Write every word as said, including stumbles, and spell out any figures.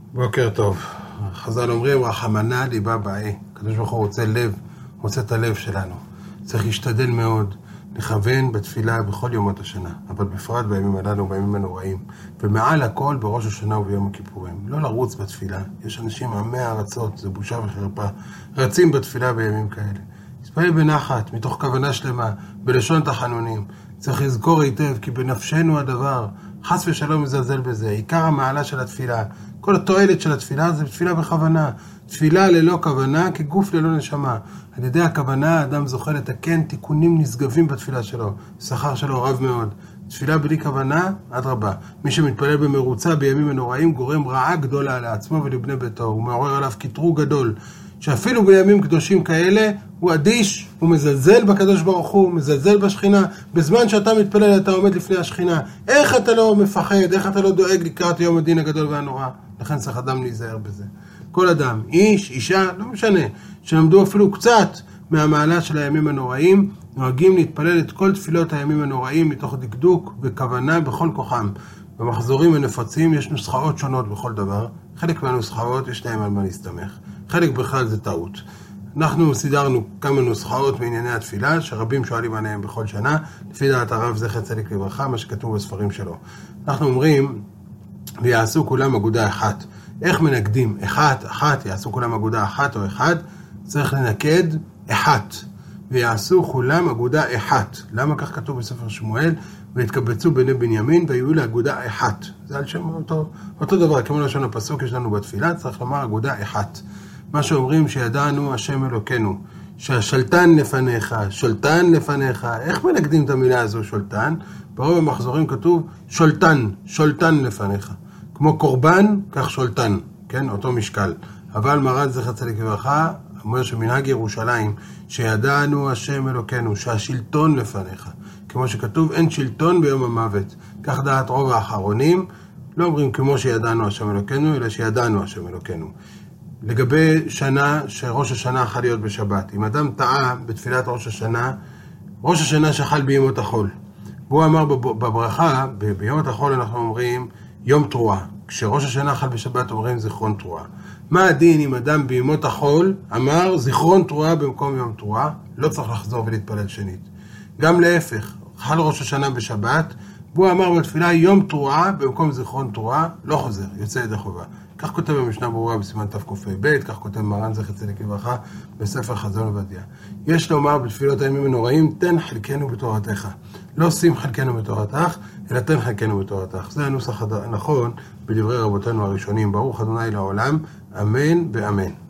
בוקר טוב. חז"ל אומרים, רחמנא ליבא בעי. הקדוש ברוך הוא רוצה לב, רוצה את הלב שלנו. צריך להשתדל מאוד, לכוון בתפילה בכל יומות השנה, אבל בפרט בימים הללו, בימים הנוראים. ומעל הכל בראש השנה וביום הכיפורים. לא לרוץ בתפילה. יש אנשים עמי הארצות, זה בושה וחרפה, רצים בתפילה בימים כאלה. תתפלל בנחת, מתוך כוונה שלמה, בלשון תחנונים. צריך לזכור היטב, כי בנפשנו הדבר, חס ושלום מזלזל בזה. עיקר המעלה של התפילה, כל התועלת של התפילה זה תפילה בכוונה. תפילה ללא כוונה כגוף ללא נשמה. על ידי הכוונה האדם זוכה לתקן תיקונים נשגבים בתפילה שלו. שכר שלו רב מאוד. תפילה בלי כוונה, עד רבה. מי שמתפלל במרוצה בימים הנוראים גורם רעה גדולה לעצמו ולבני ביתו. הוא מעורר עליו כתרו גדול. שאפילו בימים קדושים כאלה הוא אדיש, הוא מזלזל בקדוש ברוך הוא, מזלזל בשכינה. בזמן שאתה מתפלל אתה עומד לפני השכינה. איך אתה לא מפחד, איך אתה לא דואג לקראת יום הדין הגדול והנורא? לכן צריך אדם להיזהר בזה. כל אדם, איש, אישה, לא משנה, שלמדו אפילו קצת מהמעלה של הימים הנוראים, נוהגים להתפלל את כל תפילות הימים הנוראים מתוך דקדוק וכוונה בכל כוחם. במחזורים הנפוצים יש נוסחאות שונות בכל דבר. חלק מהנוסחאות יש להם על מה להסתמך. חלק בכלל זה טעות. אנחנו סידרנו כמה נוסחאות מענייני התפילה, שרבים שואלים עליהם בכל שנה, לפי דעת הרב זכר צדיק לברכה, מה שכתוב בספרים שלו. אנחנו אומרים, ויעשו כולם אגודה אחת. איך מנגדים? אחת, אחת, יעשו כולם אגודה אחת או אחד, צריך לנקד אחת. ויעשו כולם אגודה אחת. למה כך כתוב בספר שמואל? והתקבצו בני בנימין והיו לאגודה אחת. זה על שם אותו, אותו דבר, כמו לשון הפסוק יש לנו בתפילה, צריך לומר אגודה אחת. מה שאומרים שידענו השם אלוקינו, שהשלטן לפניך, שולטן לפניך. איך מנגדים את המילה הזו שולטן? ברוב המחזורים כתוב שולטן, שולטן לפניך. כמו קורבן, כך שולטן, כן? אותו משקל. אבל מרן זכר צדיק לברכה אומר שמנהג ירושלים, שידענו השם אלוקינו, שהשלטון לפניך. כמו שכתוב, אין שלטון ביום המוות. כך דעת רוב האחרונים, לא אומרים כמו שידענו השם אלוקינו, אלא שידענו השם אלוקינו. לגבי שנה, שראש השנה יכול להיות בשבת. אם אדם טעה בתפילת ראש השנה, ראש השנה שחל בימות החול. והוא אמר בברכה, בימות החול אנחנו אומרים יום תרועה. כשראש השנה חל בשבת אומרים זיכרון תרועה. מה הדין אם אדם בימות החול אמר זיכרון תרועה במקום יום תרועה? לא צריך לחזור ולהתפלל שנית. גם להפך, חל ראש השנה בשבת, והוא אמר בתפילה יום תרועה במקום זיכרון תרועה, לא חוזר, יוצא ידי חובה. כך כותב במשנה ברורה בסימן תק"ב, כך כותב מרן זכר צדיק לברכה בספר חזון עובדיה. יש לומר בתפילות הימים הנוראים, תן חלקנו בתורתך. לא שים חלקנו בתורתך, אלא תן חלקנו בתורתך. זה הנוסח הנכון בדברי רבותינו הראשונים. ברוך ה' לעולם, אמן ואמן.